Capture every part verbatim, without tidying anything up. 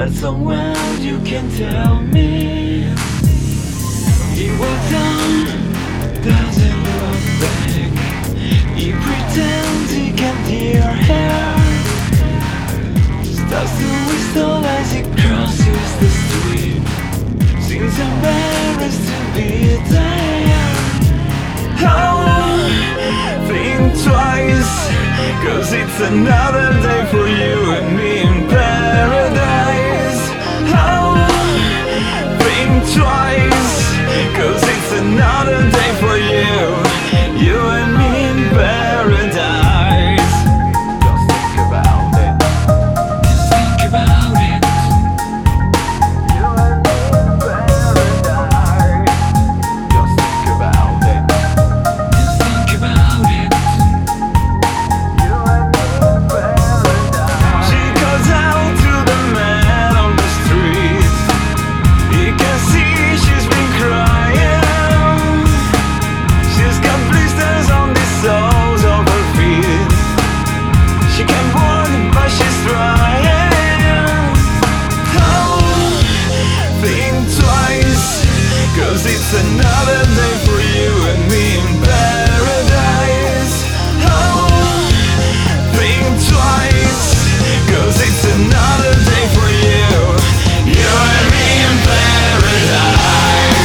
but someone you can tell me. He walks down, doesn't look back. He pretends he can't hear her. Starts to whistle as he crosses the street. Seems embarrassed to be there. Oh, think twice, cause it's another day for you and me in paradise. Oh, think twice, cause it's another day for you, you and me in paradise. Just think about it. Just think about it. You and me in paradise. Just think about it. Just think about it. You and me in paradise. She goes out to the man on the street. He can see she's been crying. She's got blisters on the soles of her feet. She can't walk but she's trying. Oh, think twice, cause it's another day for you and me in paradise. Oh, think twice, cause it's another day for you, you and me in paradise.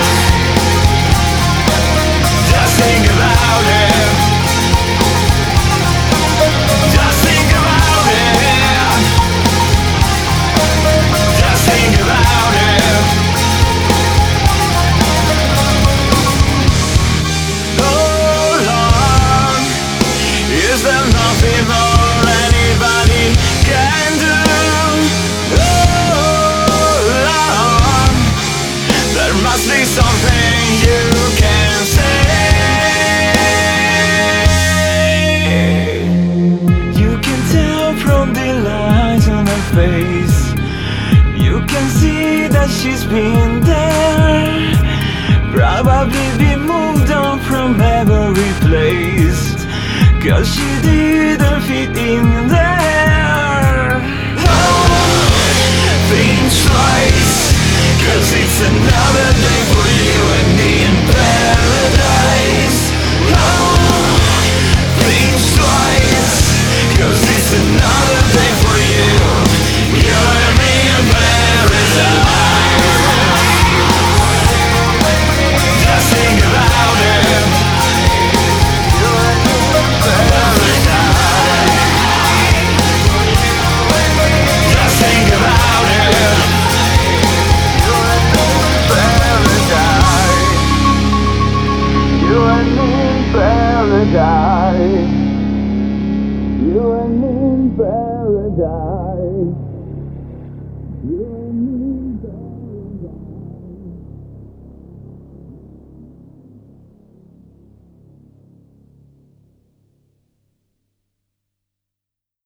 Just think about it. Just think about it. Just think about it. Hold on. Is there nothing more anybody can do? Hold on. There must be something you can say. You can tell from the lines on her face. You can see that she's been there. Probably been moved on from every place, cause she didn't fit in there.